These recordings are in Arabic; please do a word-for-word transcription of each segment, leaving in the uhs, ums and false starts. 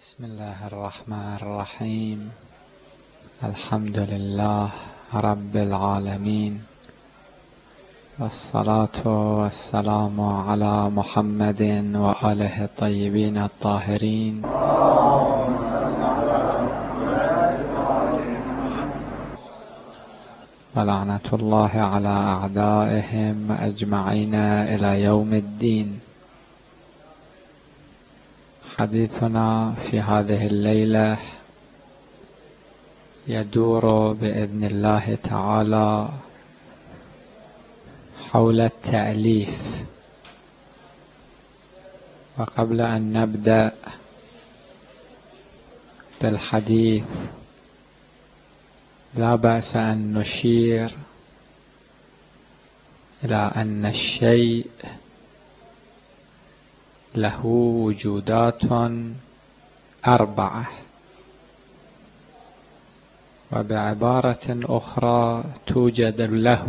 بسم الله الرحمن الرحيم. الحمد لله رب العالمين، والصلاة والسلام على محمد وآله الطيبين الطاهرين، ولعنة الله على أعدائهم أجمعين إلى يوم الدين. حديثنا في هذه الليلة يدور بإذن الله تعالى حول التأليف. وقبل أن نبدأ بالحديث لا بأس أن نشير إلى أن الشيء له وجودات أربعة، وبعبارة أخرى توجد له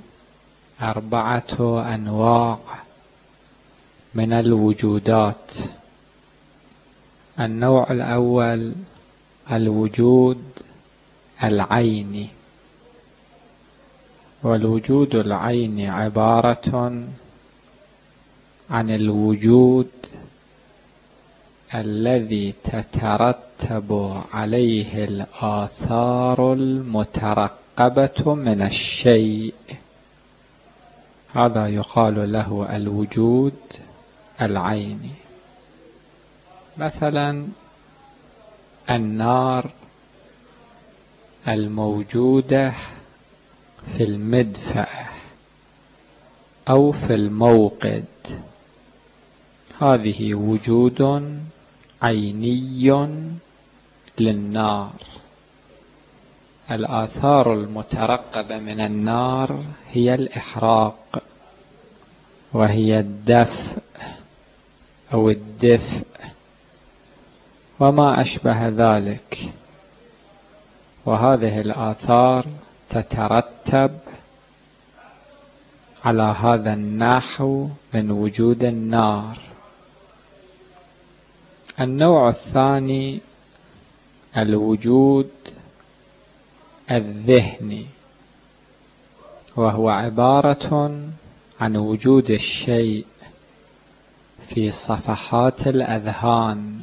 أربعة أنواع من الوجودات. النوع الأول الوجود العيني، والوجود العيني عبارة عن الوجود الذي تترتب عليه الآثار المترقبة من الشيء، هذا يقال له الوجود العيني. مثلا النار الموجودة في المدفأة أو في الموقد، هذه وجود عيني للنار. الآثار المترقبة من النار هي الإحراق، وهي الدفء أو الدفء وما أشبه ذلك، وهذه الآثار تترتب على هذا النحو من وجود النار. النوع الثاني الوجود الذهني، وهو عبارة عن وجود الشيء في صفحات الأذهان،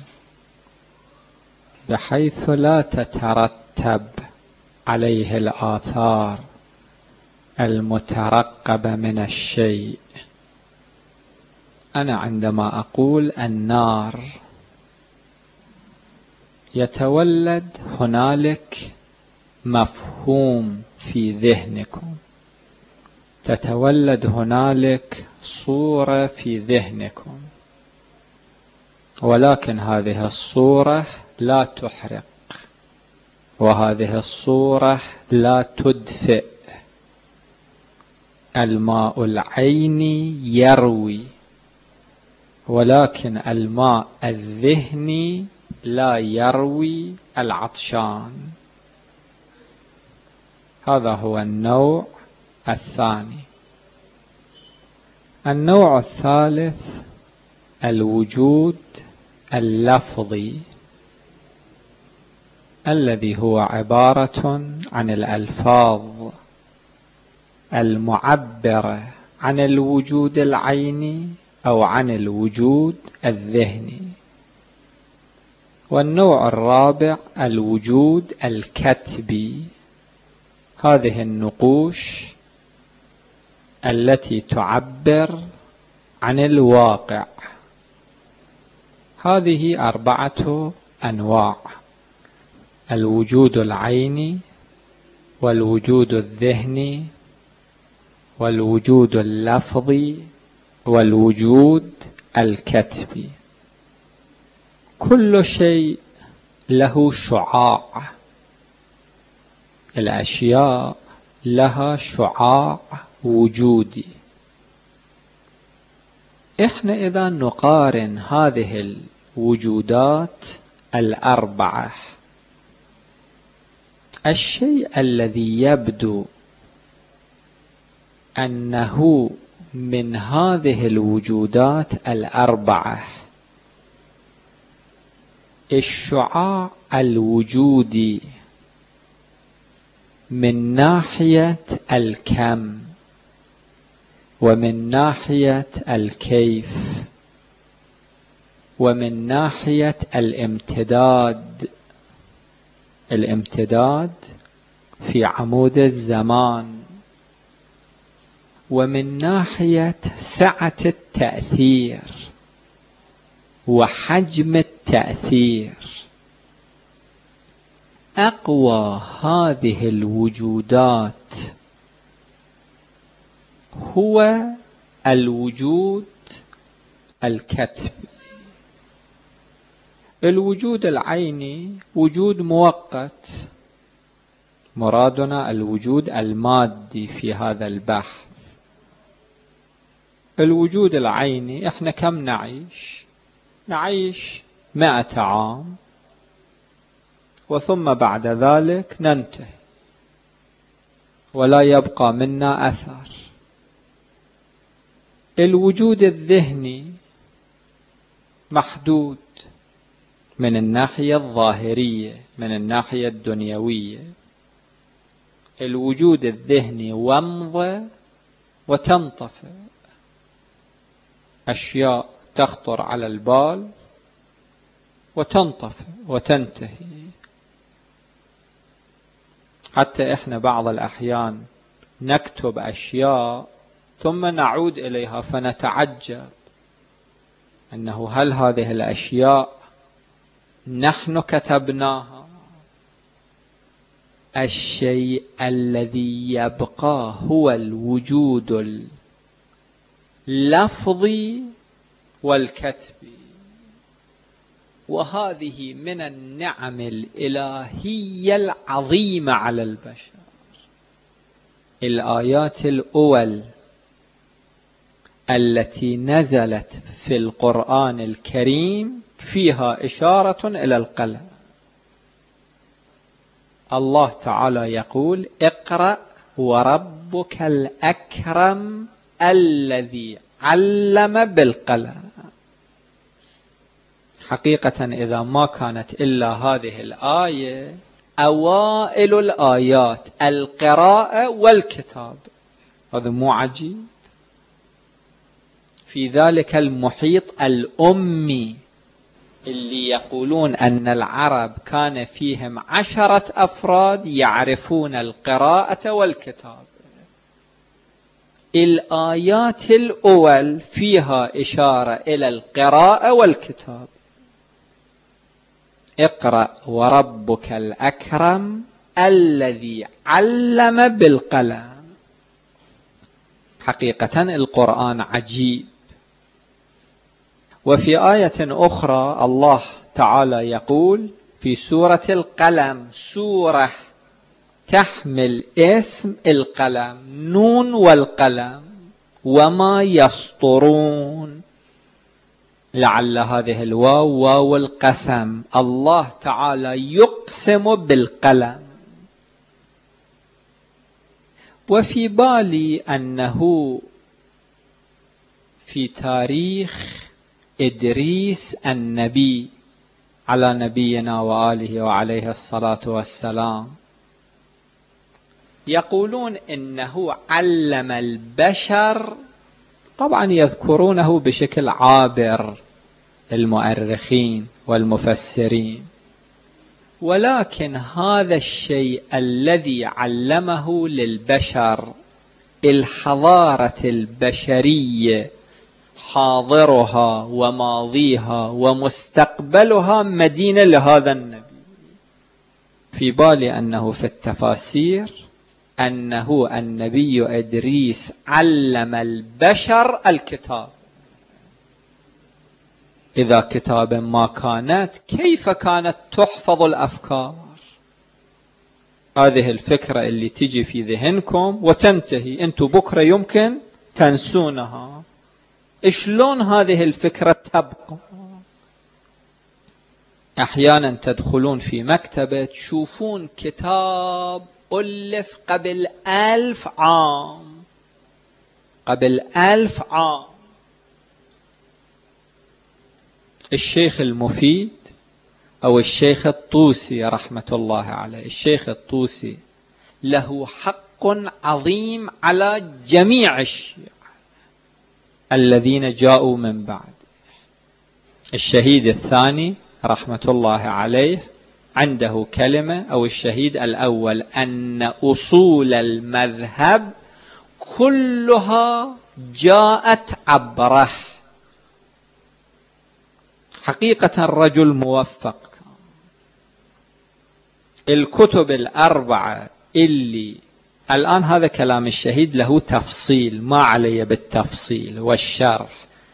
بحيث لا تترتب عليه الآثار المترقبة من الشيء. أنا عندما أقول النار يتولد هنالك مفهوم في ذهنكم، تتولد هنالك صورة في ذهنكم، ولكن هذه الصورة لا تحرق، وهذه الصورة لا تدفئ. الماء العيني يروي، ولكن الماء الذهني لا يروي العطشان. هذا هو النوع الثاني. النوع الثالث الوجود اللفظي، الذي هو عبارة عن الألفاظ المعبرة عن الوجود العيني أو عن الوجود الذهني. والنوع الرابع الوجود الكتبي، هذه النقوش التي تعبر عن الواقع. هذه أربعة أنواع: الوجود العيني، والوجود الذهني، والوجود اللفظي، والوجود الكتبي. كل شيء له شعاع، الأشياء لها شعاع وجودي. إحنا إذا نقارن هذه الوجودات الأربعة، الشيء الذي يبدو أنه من هذه الوجودات الأربعة الشعاع الوجودي من ناحية الكم ومن ناحية الكيف ومن ناحية الامتداد، الامتداد في عمود الزمان، ومن ناحية سعة التأثير وحجم التأثير، أقوى هذه الوجودات هو الوجود الكتبي. الوجود العيني وجود مؤقت، مرادنا الوجود المادي في هذا البحث. الوجود العيني احنا كم نعيش؟ نعيش مائة عام وثم بعد ذلك ننتهي ولا يبقى منا أثر. الوجود الذهني محدود من الناحية الظاهرية، من الناحية الدنيوية. الوجود الذهني ومضة وتنطفئ، أشياء تخطر على البال وتنطفئ وتنتهي. حتى إحنا بعض الأحيان نكتب أشياء ثم نعود إليها فنتعجب أنه هل هذه الأشياء نحن كتبناها؟ الشيء الذي يبقى هو الوجود اللفظي والكتبي، وهذه من النعم الإلهية العظيمة على البشر. الآيات الأول التي نزلت في القرآن الكريم فيها إشارة إلى القلم. الله تعالى يقول: اقرأ وربك الأكرم الذي علم بالقلم. حقيقة إذا ما كانت إلا هذه الآية أوائل الآيات القراءة والكتاب، هذا مو عجيب؟ في ذلك المحيط الأمي اللي يقولون أن العرب كان فيهم عشرة أفراد يعرفون القراءة والكتاب، الآيات الأول فيها إشارة إلى القراءة والكتاب. اقرأ وربك الأكرم الذي علم بالقلم. حقيقة القرآن عجيب. وفي آية أخرى الله تعالى يقول في سورة القلم، سورة تحمل اسم القلم، نون والقلم وما يسطرون، لعل هذه الواو واو القسم، الله تعالى يقسم بالقلم. وفي بالي أنه في تاريخ إدريس النبي على نبينا وآله وعليه الصلاة والسلام يقولون إنه علم البشر، طبعا يذكرونه بشكل عابر المؤرخين والمفسرين، ولكن هذا الشيء الذي علمه للبشر الحضارة البشرية حاضرها وماضيها ومستقبلها مدينة لهذا النبي. في بالي أنه في التفاسير أنه النبي إدريس علم البشر الكتاب. إذا كتاب ما كانت كيف كانت تحفظ الأفكار؟ هذه الفكرة اللي تجي في ذهنكم وتنتهي، أنتم بكرة يمكن تنسونها. شلون هذه الفكرة تبقى؟ أحيانا تدخلون في مكتبة تشوفون كتاب ألف قبل ألف عام، قبل ألف عام. الشيخ المفيد أو الشيخ الطوسي رحمة الله عليه. الشيخ الطوسي له حق عظيم على جميع الشيعة الذين جاءوا من بعد. الشهيد الثاني رحمة الله عليه عنده كلمة، أو الشهيد الأول، أن أصول المذهب كلها جاءت عبره. حقيقة رجل موفق. الكتب الأربعة اللي الآن، هذا كلام الشهيد له تفصيل، ما علي بالتفصيل والشرح.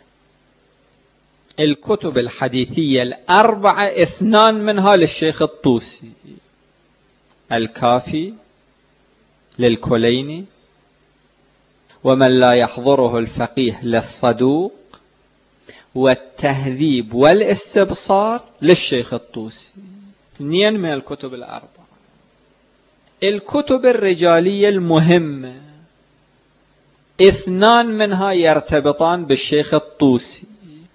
الكتب الحديثية الأربعة اثنان منها للشيخ الطوسي: الكافي للكليني، ومن لا يحضره الفقيه للصدوق، والتهذيب والاستبصار للشيخ الطوسي. اثنين من الكتب الأربعة. الكتب الرجالية المهمة اثنان منها يرتبطان بالشيخ الطوسي.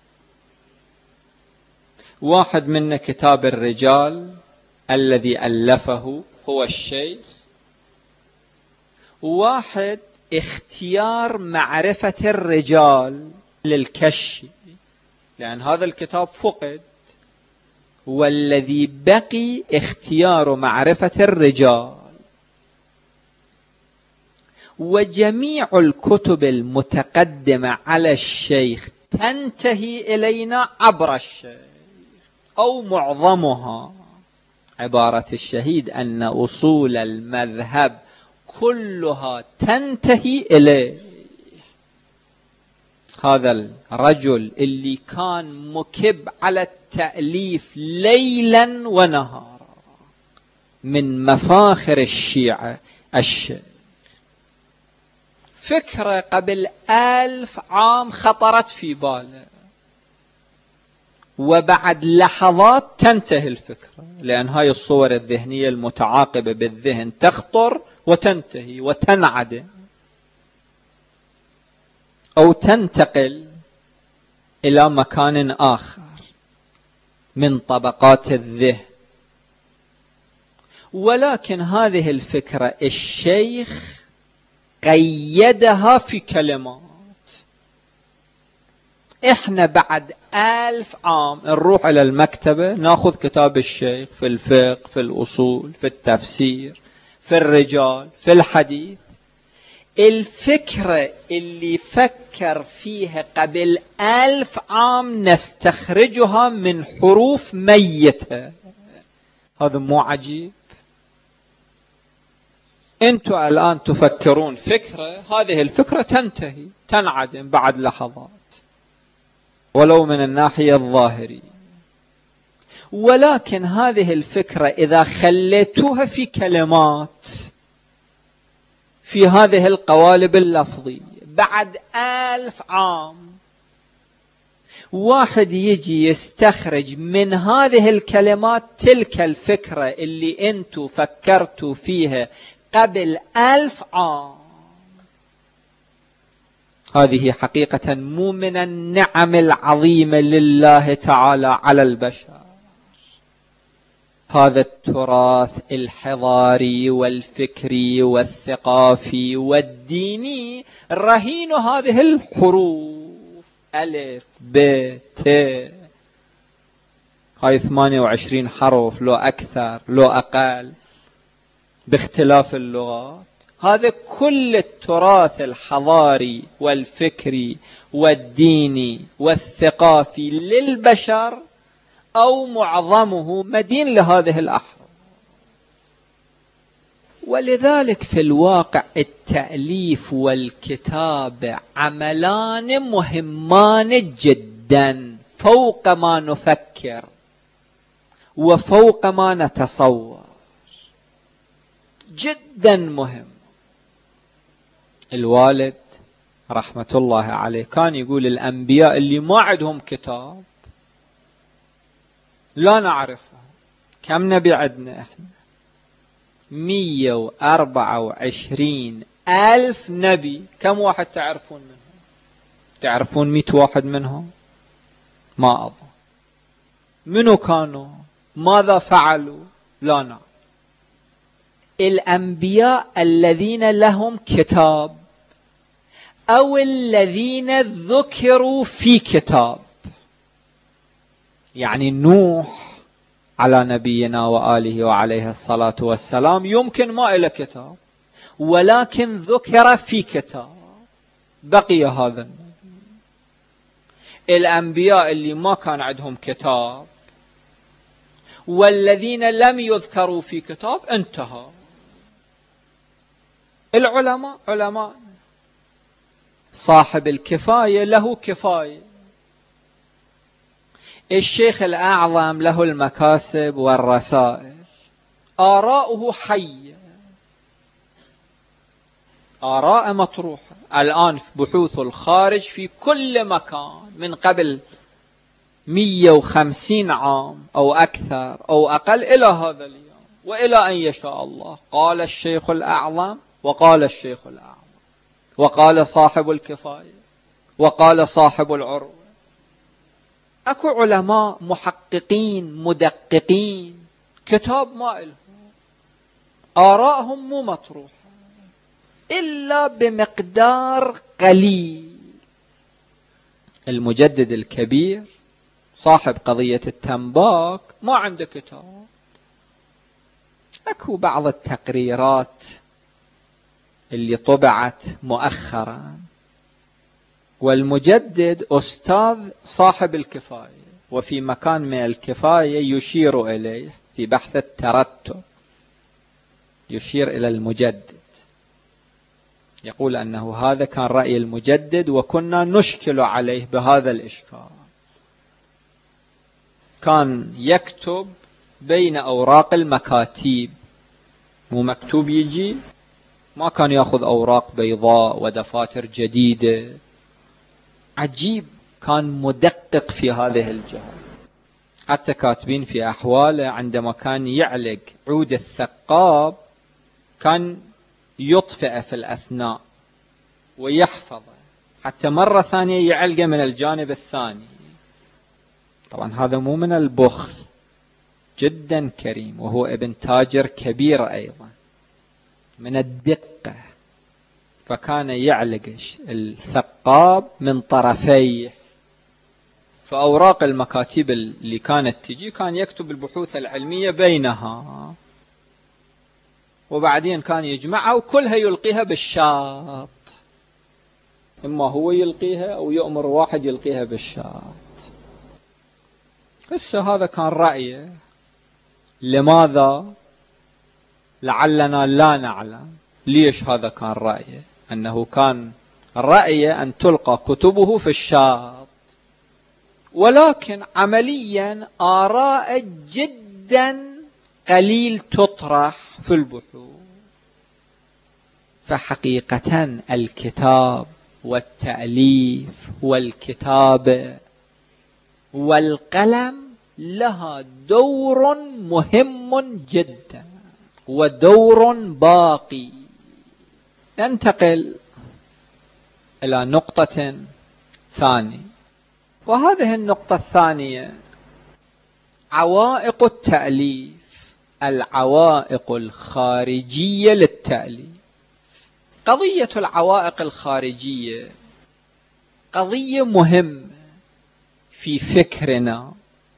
واحد منه كتاب الرجال الذي ألفه هو الشيخ، واحد اختيار معرفة الرجال للكشي، لأن هذا الكتاب فقد، والذي بقي اختيار معرفة الرجال. وجميع الكتب المتقدمة على الشيخ تنتهي إلينا عبر الشيخ، أو معظمها. عبارة الشهيد أن أصول المذهب كلها تنتهي إليه. هذا الرجل اللي كان مكب على التأليف ليلا ونهارا، من مفاخر الشيعة الشيخ. فكرة قبل ألف عام خطرت في باله، وبعد لحظات تنتهي الفكرة، لأن هاي الصور الذهنية المتعاقبة بالذهن تخطر وتنتهي وتنعدم أو تنتقل إلى مكان آخر من طبقات الذهن. ولكن هذه الفكرة الشيخ قيدها في كلمات. احنا بعد ألف عام نروح إلى المكتبة ناخذ كتاب الشيخ في الفقه، في الأصول، في التفسير، في الرجال، في الحديث. الفكرة اللي فكر فيها قبل ألف عام نستخرجها من حروف ميتة. هذا مو عجيب؟ انتم الآن تفكرون فكرة، هذه الفكرة تنتهي تنعدم بعد لحظات، ولو من الناحية الظاهرية. ولكن هذه الفكرة إذا خليتوها في كلمات، في هذه القوالب اللفظية، بعد ألف عام واحد يجي يستخرج من هذه الكلمات تلك الفكرة اللي انتوا فكرتوا فيها قبل ألف عام. هذه حقيقة مو من النعم العظيمة لله تعالى على البشر. هذا التراث الحضاري والفكري والثقافي والديني رهين هذه الحروف، ألف ب ت، هاي ثمانية وعشرين حرف، لو أكثر لو أقل باختلاف اللغات. هذا كل التراث الحضاري والفكري والديني والثقافي للبشر أو معظمه مدين لهذه الأحرف. ولذلك في الواقع التأليف والكتابة عملان مهمان جدا، فوق ما نفكر وفوق ما نتصور، جدا مهم. الوالد رحمة الله عليه كان يقول الأنبياء اللي ما عندهم كتاب لا نعرفها. كم نبي عندنا احنا؟ مية واربعة وعشرين الف نبي. كم واحد تعرفون منهم؟ تعرفون مئة واحد منهم؟ ما أظن. منو كانوا؟ ماذا فعلوا؟ لا نعلم. الأنبياء الذين لهم كتاب أو الذين ذكروا في كتاب، يعني نوح على نبينا وآله وعليه الصلاة والسلام يمكن ما إلى كتاب، ولكن ذكر في كتاب، بقي هذا النبي. الأنبياء اللي ما كان عندهم كتاب والذين لم يذكروا في كتاب انتهى. العلماء علماء، صاحب الكفاية له كفاية، الشيخ الأعظم له المكاسب والرسائل، آراؤه حية، آراء مطروحة الآن في بحوث الخارج في كل مكان من قبل مئة وخمسين عام أو أكثر أو أقل إلى هذا اليوم وإلى أن يشاء الله. قال الشيخ الأعظم وقال الشيخ الأعظم وقال صاحب الكفاية وقال صاحب العروة. أكو علماء محققين مدققين كتاب ما إلهم، آراءهم مو مطروحة إلا بمقدار قليل. المجدد الكبير صاحب قضية التنباك ما عنده كتاب. أكو بعض التقريرات اللي طبعت مؤخرا، والمجدد أستاذ صاحب الكفاية، وفي مكان من الكفاية يشير إليه في بحث الترتب، يشير إلى المجدد، يقول أنه هذا كان رأي المجدد وكنا نشكل عليه بهذا الإشكال. كان يكتب بين أوراق المكاتيب، مو مكتوب يجي، ما كان يأخذ أوراق بيضاء ودفاتر جديدة. عجيب، كان مدقق في هذه الجهة. حتى كاتبين في أحواله عندما كان يعلق عود الثقاب كان يطفئ في الأثناء ويحفظه، حتى مرة ثانية يعلقه من الجانب الثاني. طبعا هذا مو من البخل، جدا كريم، وهو ابن تاجر كبير أيضا، من الدقة. فكان يعلق الثقاب من طرفيه، فأوراق المكاتب اللي كانت تجي كان يكتب البحوث العلمية بينها، وبعدين كان يجمعها وكلها يلقيها بالشاط، إما هو يلقيها أو يؤمر واحد يلقيها بالشاط. هسه هذا كان رأيه. لماذا؟ لعلنا لا نعلم ليش هذا كان رأيه، أنه كان رأيه أن تلقى كتبه في الشاط، ولكن عمليا آراء جدا قليل تطرح في البحوث. فحقيقة الكتاب والتأليف والكتابة والقلم لها دور مهم جدا ودور باقي. ننتقل إلى نقطة ثانية، وهذه النقطة الثانية عوائق التأليف، العوائق الخارجية للتأليف. قضية العوائق الخارجية قضية مهمة في فكرنا.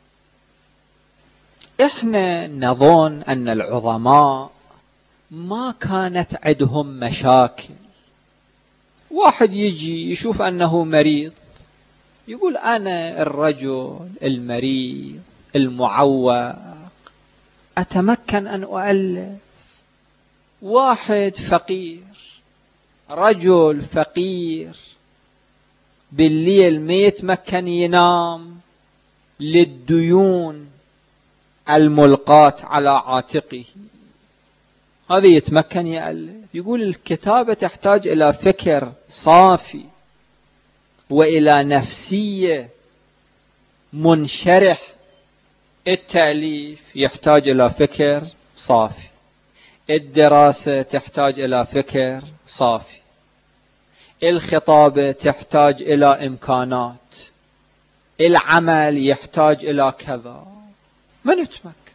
احنا نظن أن العظماء ما كانت عندهم مشاكل. واحد يجي يشوف أنه مريض يقول أنا الرجل المريض المعوق أتمكن أن أؤلف. واحد فقير، رجل فقير بالليل ما يتمكن ينام للديون الملقاة على عاتقه، هذا يتمكن يألف. يقول الكتابة تحتاج إلى فكر صافي وإلى نفسية منشرح. التأليف يحتاج إلى فكر صافي، الدراسة تحتاج إلى فكر صافي، الخطابة تحتاج إلى إمكانات، العمل يحتاج إلى كذا. من يتمكن؟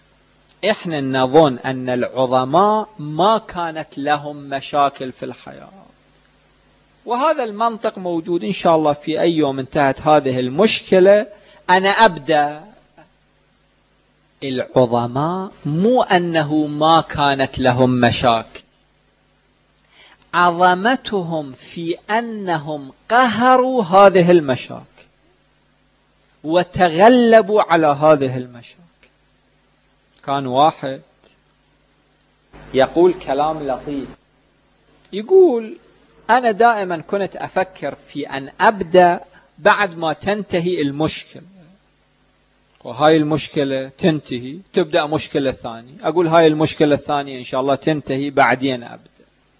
إحنا نظن أن العظماء ما كانت لهم مشاكل في الحياة، وهذا المنطق موجود إن شاء الله. في أي يوم انتهت هذه المشكلة أنا أبدأ. العظماء مو أنه ما كانت لهم مشاكل، عظمتهم في أنهم قهروا هذه المشاكل وتغلبوا على هذه المشاكل. كان واحد يقول كلام لطيف، يقول أنا دائما كنت أفكر في أن أبدأ بعد ما تنتهي المشكلة، وهاي المشكلة تنتهي تبدأ مشكلة ثانية، أقول هاي المشكلة الثانية إن شاء الله تنتهي بعدين أبدأ.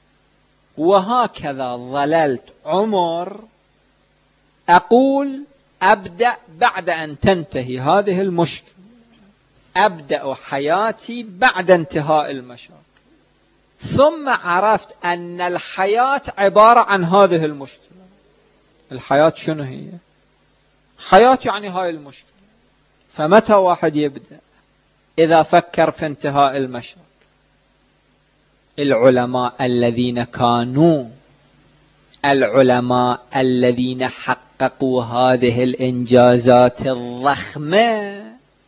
وهكذا ظللت عمر أقول أبدأ بعد أن تنتهي هذه المشكلة، أبدأ حياتي بعد انتهاء المشاكل. ثم عرفت أن الحياة عبارة عن هذه المشكلة. الحياة شنو هي؟ حياة يعني هاي المشكلة. فمتى واحد يبدأ؟ إذا فكر في انتهاء المشاكل. العلماء الذين كانوا العلماء الذين حققوا هذه الإنجازات الضخمة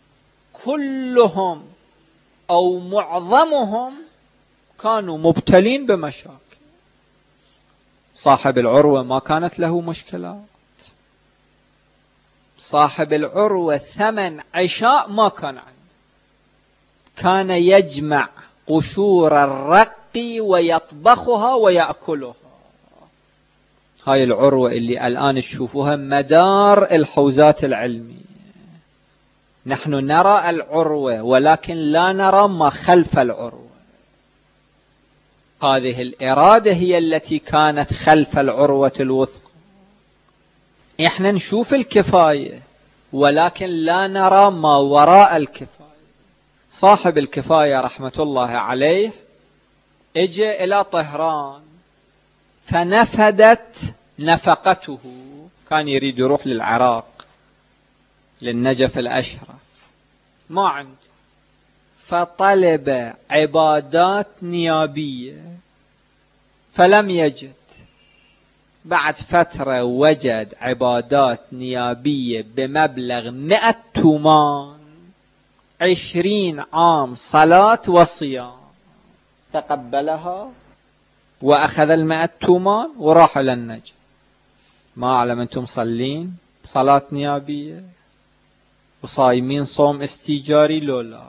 كلهم أو معظمهم كانوا مبتلين بمشاكل. صاحب العروة ما كانت له مشكلات، صاحب العروة ثمن عشاء ما كان عنده، كان يجمع قشور الرق ويطبخها ويأكلها. هاي العروة اللي الآن تشوفوها مدار الحوزات العلمية. نحن نرى العروة ولكن لا نرى ما خلف العروة. هذه الإرادة هي التي كانت خلف العروة الوثقى. إحنا نشوف الكفاية ولكن لا نرى ما وراء الكفاية. صاحب الكفاية رحمة الله عليه اجى إلى طهران فنفدت نفقته، كان يريد يروح للعراق للنجف الأشرف، ما عنده، فطلب عبادات نيابية فلم يجد. بعد فترة وجد عبادات نيابية بمبلغ مئة تومان، عشرين عام صلاة وصيام، تقبلها وأخذ المئة تومان وراح إلى النجف. ما أعلم أنتم صلين صلاة نيابية وصايمين صوم استيجاري لولا.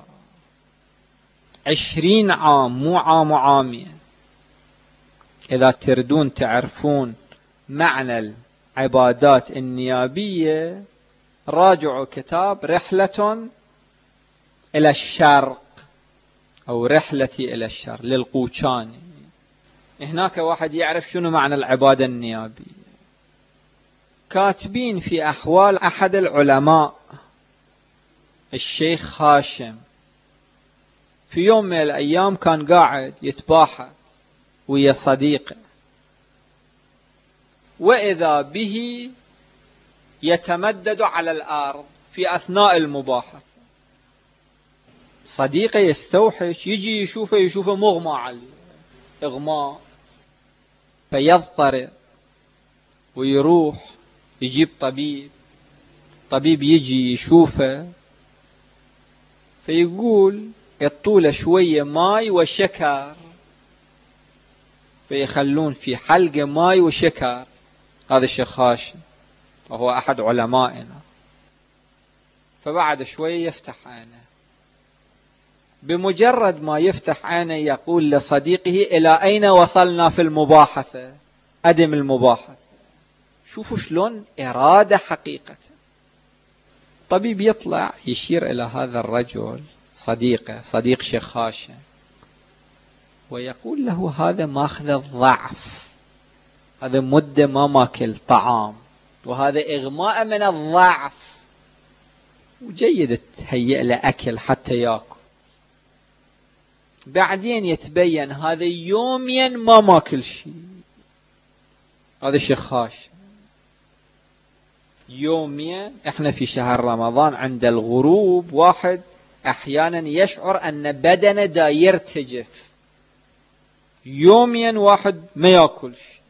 عشرين عام، مو عام وعامين. إذا تردون تعرفون معنى العبادات النيابية راجعوا كتاب رحلة إلى الشرق أو رحلتي إلى الشرق للقوشاني. هناك واحد يعرف شنو معنى العبادة النيابية. كاتبين في أحوال أحد العلماء الشيخ هاشم، في يوم من الأيام كان قاعد يتباحث ويا صديقه، وإذا به يتمدد على الأرض في أثناء المباحثة. صديقه يستوحش، يجي يشوفه يشوفه مغمى عليه إغماء، فيضطرب ويروح يجيب طبيب. طبيب يجي يشوفه فيقول يطول شوية ماي وشكر، فيخلون في حلقة ماي وشكر. هذا الشيخ هاشم وهو أحد علمائنا. فبعد شوية يفتح عينه، بمجرد ما يفتح عينه يقول لصديقه إلى أين وصلنا في المباحثة؟ أدم المباحثة. شوفوا شلون إرادة حقيقة. طبيب يطلع يشير إلى هذا الرجل صديقه، صديق شيخ هاشم، ويقول له هذا ماخذ الضعف، هذا مدة ما ماكل طعام، وهذا إغماء من الضعف، وجيد تهيئ له أكل حتى يأكل. بعدين يتبين هذا يوميا ما ماكل شيء. هذا الشيخ هاشم يوميا. احنا في شهر رمضان عند الغروب واحد أحيانا يشعر أن بدنه دا يرتجف، يوميا واحد ما يأكلش،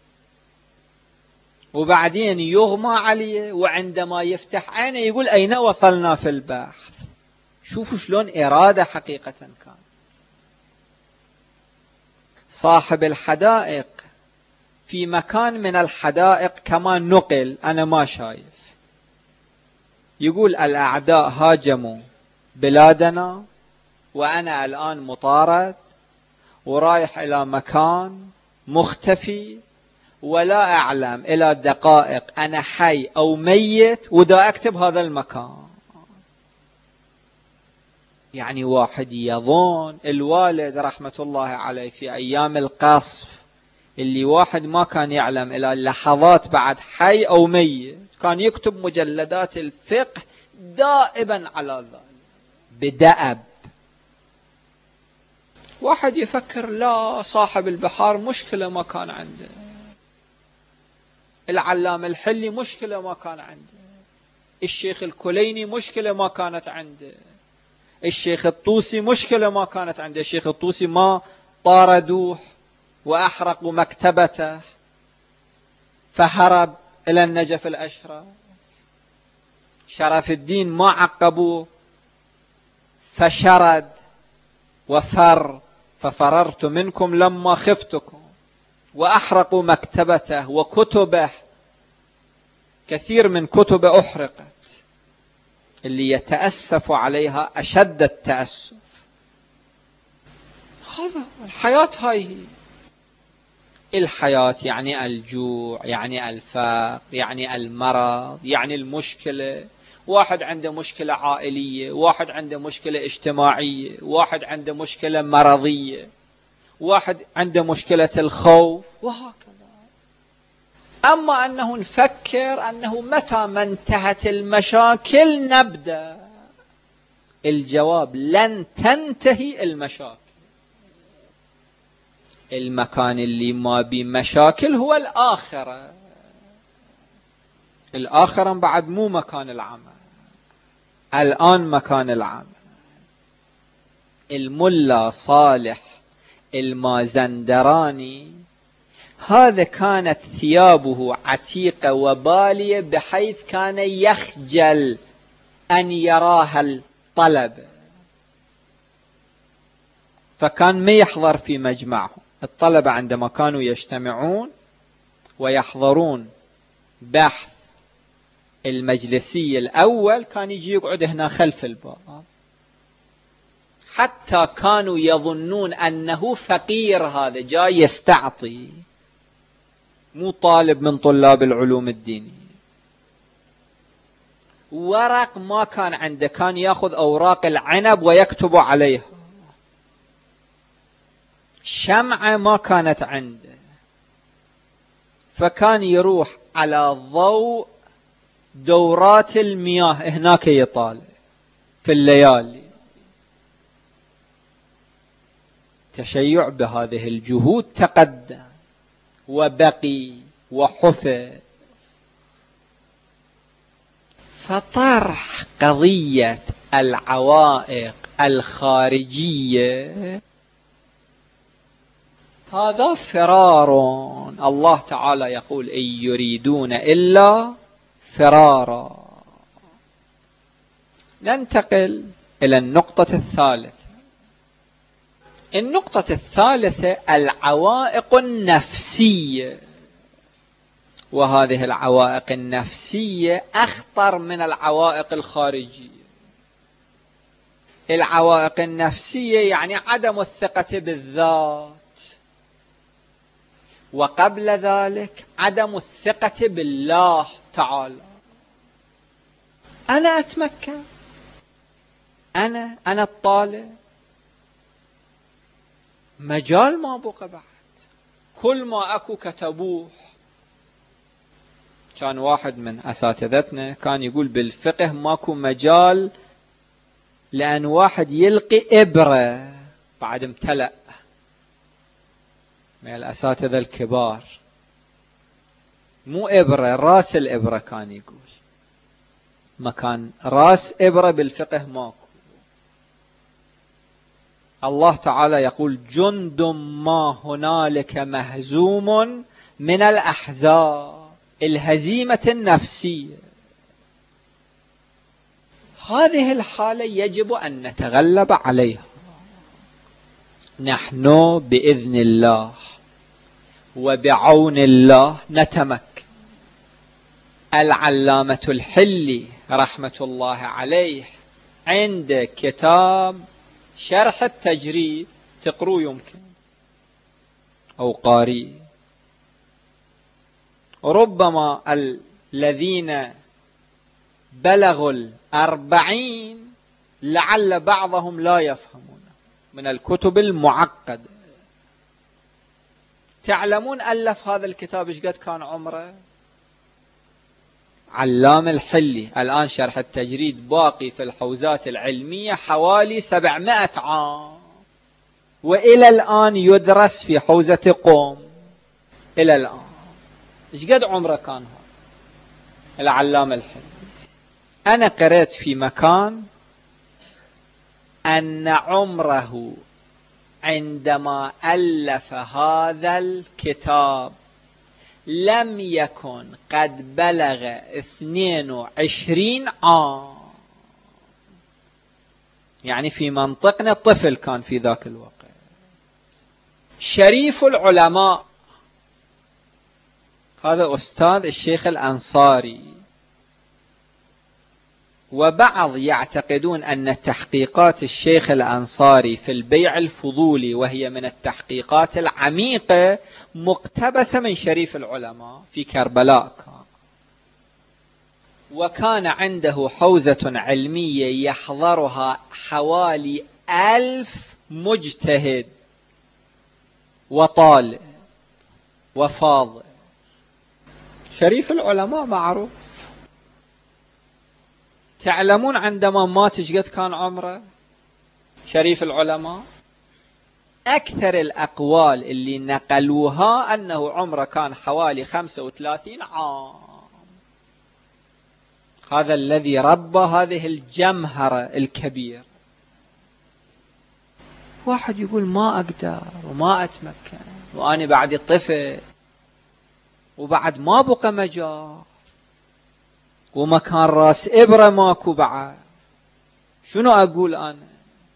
وبعدين يغمى عليه، وعندما يفتح عينه يقول أين وصلنا في البحث. شوفوا شلون إرادة حقيقة كانت. صاحب الحدائق في مكان من الحدائق كما نقل، أنا ما شايف، يقول الأعداء هاجموا بلادنا وأنا الآن مطارد ورايح إلى مكان مختفي ولا أعلم إلى دقائق أنا حي أو ميت ودا أكتب هذا المكان. يعني واحد يظن الوالد رحمة الله عليه في أيام القصف اللي واحد ما كان يعلم إلى لحظات بعد حي أو ميت، كان يكتب مجلدات الفقه دائما على ذلك بدأب. واحد يفكر لا، صاحب البحار مشكلة ما كان عنده، العلام الحلي مشكلة ما كان عنده، الشيخ الكليني مشكلة ما كانت عنده، الشيخ الطوسي مشكلة ما كانت عنده. الشيخ الطوسي ما طاردوه وأحرقوا مكتبته فهرب إلى النجف الأشرف. شرف الدين ما عقبوه فشرد وفر، ففررت منكم لما خفتكم، وأحرقوا مكتبته وكتبه، كثير من كتبه أحرقت، اللي يتأسف عليها أشد التأسف. هذا الحياة، هاي هي الحياة. يعني الجوع، يعني الفقر، يعني المرض، يعني المشكلة. واحد عنده مشكلة عائلية، واحد عنده مشكلة اجتماعية، واحد عنده مشكلة مرضية، واحد عنده مشكلة الخوف، وهكذا. أما أنه نفكر أنه متى ما انتهت المشاكل نبدأ، الجواب لن تنتهي المشاكل. المكان اللي ما بيه مشاكل هو الآخرة. الآخرة بعد مو مكان العمل، الآن مكان العمل. الملا صالح المازندراني هذا كانت ثيابه عتيقة وبالية بحيث كان يخجل أن يراها الطلبة، فكان ما يحضر في مجمعهم. الطلبة عندما كانوا يجتمعون ويحضرون بحث المجلسي الأول كان يجي يقعد هنا خلف الباب، حتى كانوا يظنون أنه فقير، هذا جاي يستعطي، مو طالب من طلاب العلوم الدينية. ورق ما كان عنده، كان يأخذ أوراق العنب ويكتب عليها. شمعة ما كانت عنده، فكان يروح على ضوء دورات المياه هناك يطالع في الليالي. تشيع بهذه الجهود تقدم وبقي وحفظ. فطرح قضية العوائق الخارجية هذا فرار. الله تعالى يقول إن يريدون إلا فرارا. ننتقل إلى النقطة الثالثة. النقطة الثالثة العوائق النفسية، وهذه العوائق النفسية أخطر من العوائق الخارجية. العوائق النفسية يعني عدم الثقة بالذات، وقبل ذلك عدم الثقة بالله تعالى. أنا أتمكن، أنا أنا الطالب، مجال ما بقى بعد، كل ما أكو كتبوه. كان واحد من أساتذتنا كان يقول بالفقه ماكو مجال، لأن واحد يلقي إبرة بعد امتلأ. من الأساتذة الكبار، مو إبرة، راس الإبرة كان يقول، مكان راس إبرة بالفقه ماكو. الله تعالى يقول جند ما هنالك مهزوم من الأحزاب، الهزيمة النفسية. هذه الحالة يجب أن نتغلب عليها. نحن بإذن الله وبعون الله نتمكن. العلامة الحلي رحمة الله عليه عند كتاب شرح التجريد، تقروا يمكن أو قاري، ربما الذين بلغوا الأربعين لعل بعضهم لا يفهمون من الكتب المعقدة. تعلمون ألف هذا الكتاب إيش قد كان عمره؟ علام الحلي الآن شرح التجريد باقي في الحوزات العلمية حوالي سبعمائة عام، وإلى الآن يدرس في حوزة قوم إلى الآن. إيش قد عمره كان هذا العلام الحلي؟ أنا قرأت في مكان أن عمره عندما ألف هذا الكتاب لم يكن قد بلغ اثنين وعشرين عام، يعني في منطقنا طفل كان في ذاك الوقت. شريف العلماء هذا أستاذ الشيخ الأنصاري، وبعض يعتقدون أن تحقيقات الشيخ الأنصاري في البيع الفضولي وهي من التحقيقات العميقة مقتبسة من شريف العلماء في كربلاء كان. وكان عنده حوزة علمية يحضرها حوالي ألف مجتهد وطالب وفاضل. شريف العلماء معروف. تعلمون عندما مات ايش قد كان عمره شريف العلماء؟ أكثر الأقوال اللي نقلوها أنه عمره كان حوالي خمسة وثلاثين عام. هذا الذي ربى هذه الجمهرة الكبيرة. واحد يقول ما أقدر وما أتمكن وأنا بعد طفل وبعد ما بقى مجال ومكان راس إبرة ماكو بعد، شنو أقول أنا؟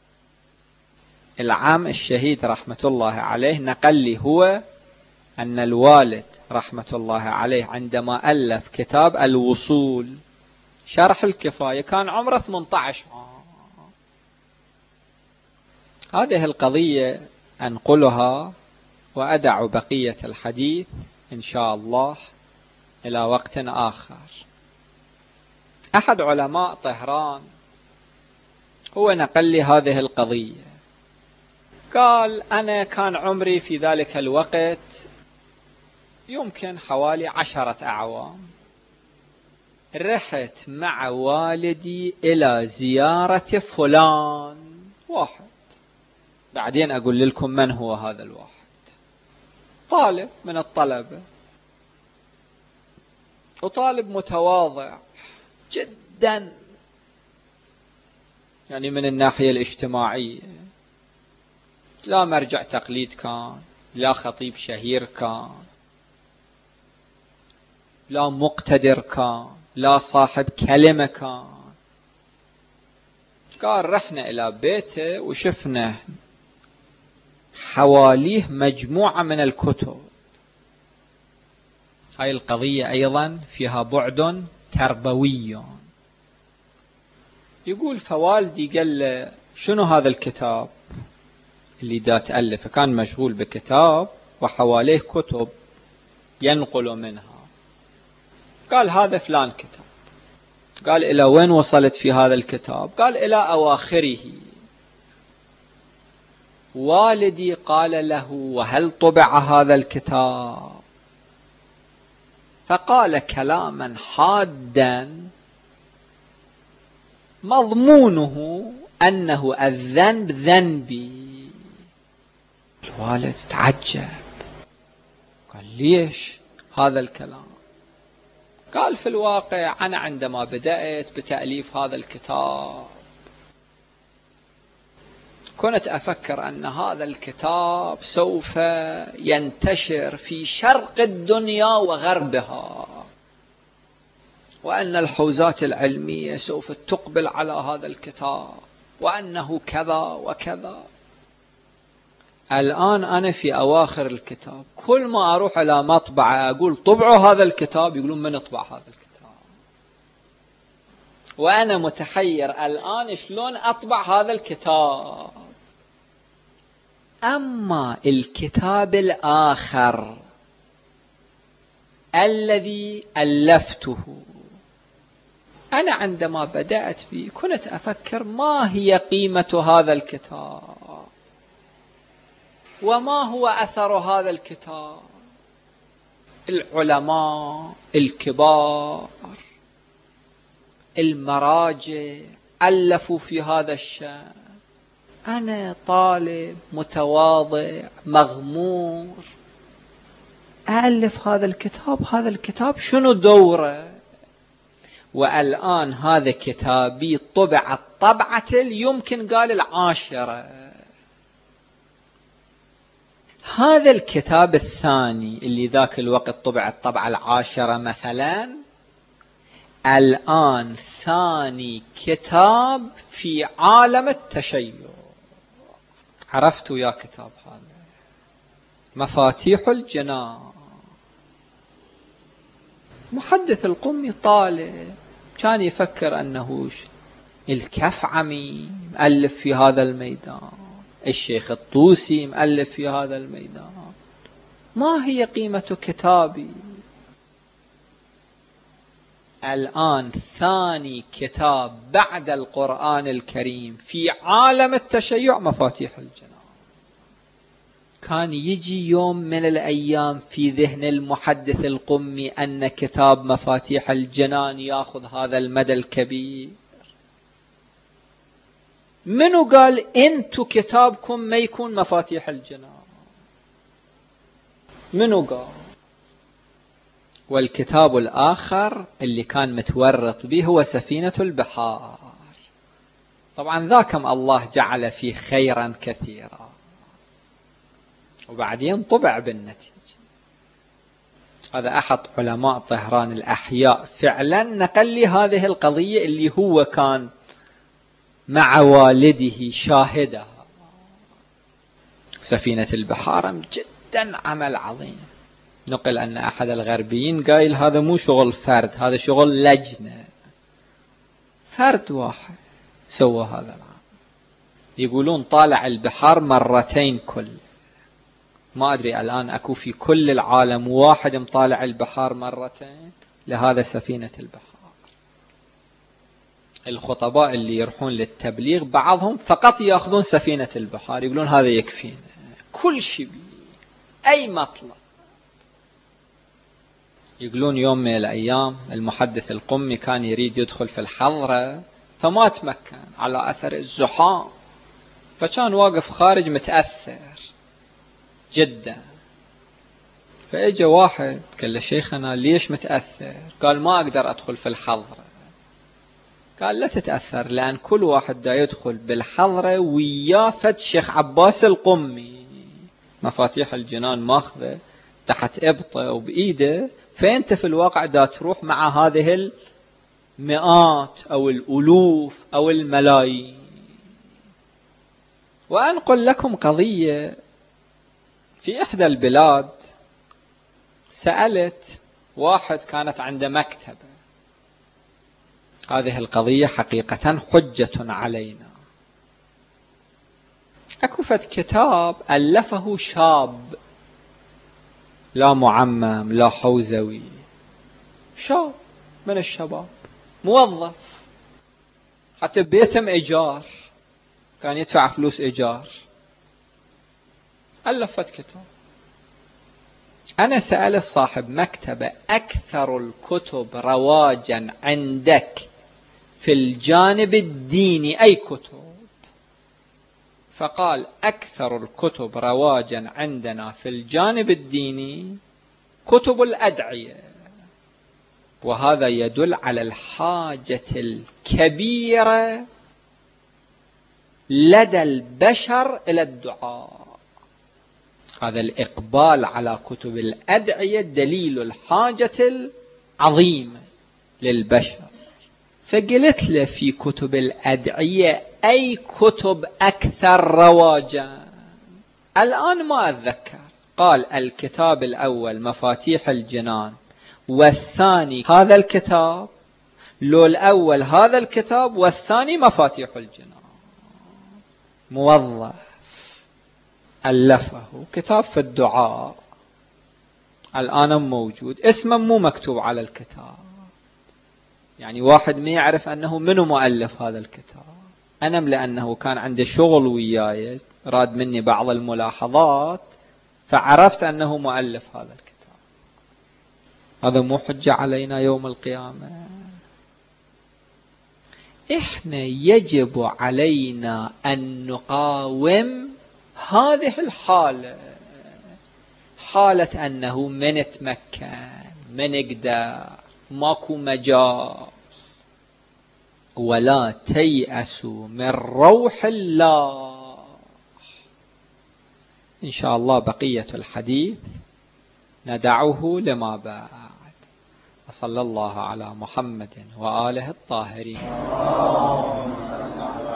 العام الشهيد رحمة الله عليه نقل لي هو أن الوالد رحمة الله عليه عندما ألف كتاب الوصول شرح الكفاية كان عمره ثمانية عشر عام. هذه القضية أنقلها وأدع بقية الحديث إن شاء الله إلى وقت آخر. أحد علماء طهران هو نقل لي هذه القضية، قال أنا كان عمري في ذلك الوقت يمكن حوالي عشرة أعوام، رحت مع والدي إلى زيارة فلان واحد، بعدين أقول لكم من هو هذا الواحد، طالب من الطلبة وطالب متواضع جدا، يعني من الناحية الاجتماعية لا مرجع تقليد كان، لا خطيب شهير كان، لا مقتدر كان، لا صاحب كلمة كان. قال رحنا إلى بيته وشفنا حواليه مجموعة من الكتب. هاي القضية أيضا فيها بعد تربوي. يقول فوالدي قال له شنو هذا الكتاب اللي دا تألف؟ كان مشغول بكتاب وحواليه كتب ينقل منها. قال هذا فلان كتاب. قال إلى وين وصلت في هذا الكتاب؟ قال إلى أواخره. والدي قال له وهل طبع هذا الكتاب؟ فقال كلاما حادا مضمونه أنه الذنب ذنبي. الوالد تعجب، قال ليش هذا الكلام؟ قال في الواقع أنا عندما بدأت بتأليف هذا الكتاب كنت أفكر أن هذا الكتاب سوف ينتشر في شرق الدنيا وغربها، وأن الحوزات العلمية سوف تقبل على هذا الكتاب، وأنه كذا وكذا. الآن أنا في أواخر الكتاب، كل ما أروح إلى مطبعة أقول طبعوا هذا الكتاب، يقولون من اطبع هذا الكتاب، وأنا متحير الآن شلون أطبع هذا الكتاب. أما الكتاب الآخر الذي ألفته، أنا عندما بدأت به كنت أفكر ما هي قيمة هذا الكتاب، وما هو أثر هذا الكتاب. العلماء الكبار المراجع ألفوا في هذا الشأن، أنا طالب متواضع مغمور ألف هذا الكتاب. هذا الكتاب شنو دوره؟ والآن هذا كتابي طبع الطبعة يمكن قال العاشرة. هذا الكتاب الثاني اللي ذاك الوقت طبع الطبعة العاشرة مثلا، الآن ثاني كتاب في عالم التشيع. عرفتوا يا كتاب هذا مفاتيح الجنان. محدث القمي طالب كان يفكر أنه الكفعمي مؤلف في هذا الميدان، الشيخ الطوسي مؤلف في هذا الميدان، ما هي قيمة كتابي؟ الآن ثاني كتاب بعد القرآن الكريم في عالم التشيع مفاتيح الجنان. كان يجي يوم من الأيام في ذهن المحدث القمي أن كتاب مفاتيح الجنان يأخذ هذا المدى الكبير. منو قال انتو كتابكم ما يكون مفاتيح الجنان؟ منو قال؟ والكتاب الآخر اللي كان متورط به هو سفينة البحار. طبعا ذاكم الله جعل فيه خيرا كثيرا، وبعدين طبع بالنتيجة. هذا أحد علماء طهران الأحياء فعلا نقل لي هذه القضية اللي هو كان مع والده شاهدها. سفينة البحار جدا عمل عظيم. نقل أن أحد الغربيين قايل هذا مو شغل فرد، هذا شغل لجنة. فرد واحد سوى هذا العمل. يقولون طالع البحار مرتين كل، ما أدري الآن أكو في كل العالم واحد مطالع البحار مرتين، لهذا سفينة البحار. الخطباء اللي يروحون للتبليغ بعضهم فقط يأخذون سفينة البحار، يقولون هذا يكفينا كل شيء، أي مطلب. يقولون يوم من الأيام المحدث القمي كان يريد يدخل في الحضرة فما تمكن على أثر الزحام، فكان واقف خارج متأثر جدا. فإجا واحد قال له شيخنا ليش متأثر؟ قال ما أقدر أدخل في الحضرة. قال لا تتأثر، لأن كل واحد دا يدخل بالحضرة وياه فد شيخ عباس القمي مفاتيح الجنان ماخذه تحت إبطه وبإيده، فأنت في الواقع دا تروح مع هذه المئات أو الألوف أو الملايين. وأنقل لكم قضية في إحدى البلاد. سألت واحد كانت عنده مكتبة، هذه القضية حقيقة حجة علينا. أكفت كتاب ألفه شاب، لا معمم لا حوزوي، شاب من الشباب موظف، حتى بيتم إيجار، كان يدفع فلوس إيجار. ألفت كتاب. أنا سأل الصاحب مكتبة أكثر الكتب رواجا عندك في الجانب الديني أي كتب؟ فقال أكثر الكتب رواجا عندنا في الجانب الديني كتب الأدعية. وهذا يدل على الحاجة الكبيرة لدى البشر إلى الدعاء. هذا الإقبال على كتب الأدعية دليل الحاجة العظيمة للبشر. فقلت له في كتب الأدعية أي كتب أكثر رواجا؟ الآن ما أتذكر. قال الكتاب الأول مفاتيح الجنان، والثاني هذا الكتاب، لو الأول هذا الكتاب والثاني مفاتيح الجنان، موظف ألفه كتاب في الدعاء، الآن موجود، اسمه مو مكتوب على الكتاب، يعني واحد ما يعرف أنه منو مؤلف هذا الكتاب. أنا لأنه كان عنده شغل وياي راد مني بعض الملاحظات فعرفت أنه مؤلف هذا الكتاب. هذا مو حجة علينا يوم القيامة. إحنا يجب علينا أن نقاوم هذه الحالة، حالة أنه من نتمكن من نقدر ماكو مجال. ولا تيأسوا من روح الله. إن شاء الله بقية الحديث ندعه لما بعد. وصلى الله على محمد وآله الطاهرين.